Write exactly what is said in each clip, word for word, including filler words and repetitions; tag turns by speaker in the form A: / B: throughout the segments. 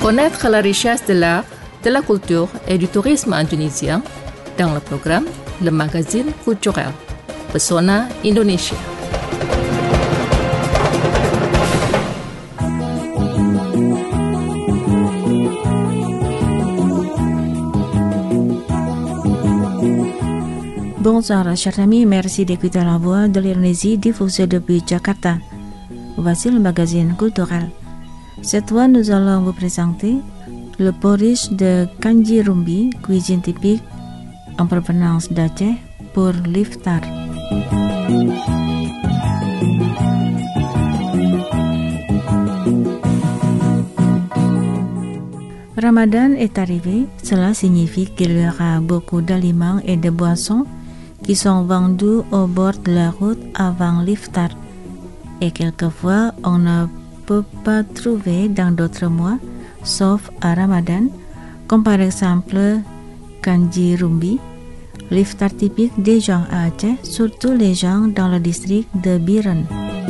A: Connaître la richesse de l'art, de la culture et du tourisme indonésien dans le programme Le Magazine Culturel, Pesona Indonesia.
B: Bonsoir chers amis, merci d'écouter la voix de l'Indonésie diffusée depuis Jakarta. Voici le magazine culturel. Cette fois, nous allons vous présenter le porridge de Kanji Rumbi, cuisine typique en provenance d'Aceh pour l'iftar. Ramadan est arrivé, cela signifie qu'il y aura beaucoup d'aliments et de boissons qui sont vendus au bord de la route avant l'iftar. Et quelquefois, on ne peut pas trouver dans d'autres mois, sauf à Ramadan, comme par exemple Kanji Rumbi, l'iftar typique des gens à Aceh, surtout les gens dans le district de Biren.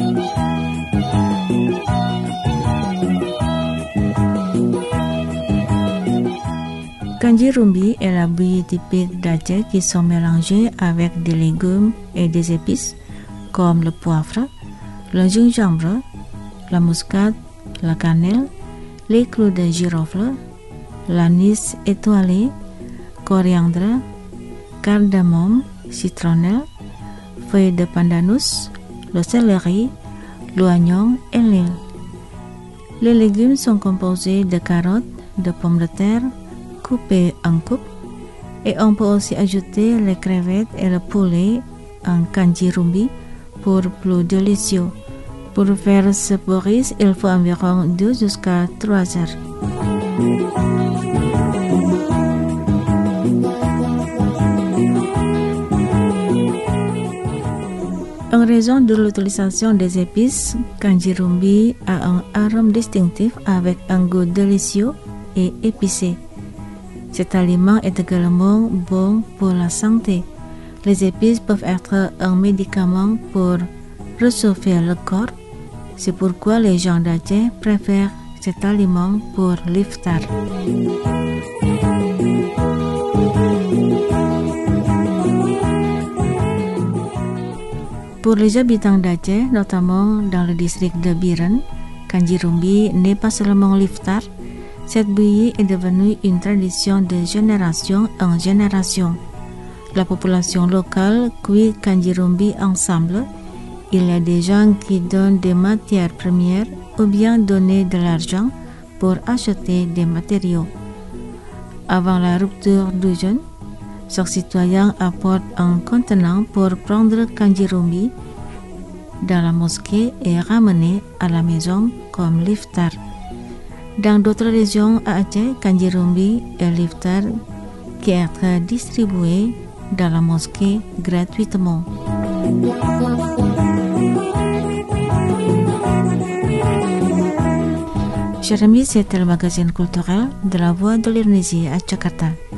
B: Kanji Rumbi est la bouillie typique d'Aceh qui sont mélangées avec des légumes et des épices comme le poivre, le gingembre, la muscade, la cannelle, les clous de girofle, l'anis étoilé, coriandre, cardamome, citronnelle, feuilles de pandanus, le céleri, l'oignon et l'huile. Les légumes sont composés de carottes, de pommes de terre, coupées en coupes, et on peut aussi ajouter les crevettes et le poulet en Kanji Rumbi pour plus délicieux. Pour faire ce porridge, il faut environ deux jusqu'à trois heures. En raison de l'utilisation des épices, Kanji Rumbi a un arôme distinctif avec un goût délicieux et épicé. Cet aliment est également bon pour la santé. Les épices peuvent être un médicament pour réchauffer le corps. C'est pourquoi les gens d'Aceh préfèrent cet aliment pour l'iftar. Pour les habitants d'Aceh, notamment dans le district de Biren, Kanji Rumbi n'est pas seulement l'iftar. Cette bouillie est devenue une tradition de génération en génération. La population locale cuit Kanji Rumbi ensemble. Il y a des gens qui donnent des matières premières ou bien donnent de l'argent pour acheter des matériaux. Avant la rupture du jeûne, chaque citoyen apporte un contenant pour prendre Kanji Rumbi dans la mosquée et ramener à la maison comme l'iftar. Dans d'autres régions à Aceh, Kanji Rumbi est l'iftar qui est distribué dans la mosquée gratuitement. Chers amis, c'était le magazine culturel de la Voix de l'Indonésie à Jakarta.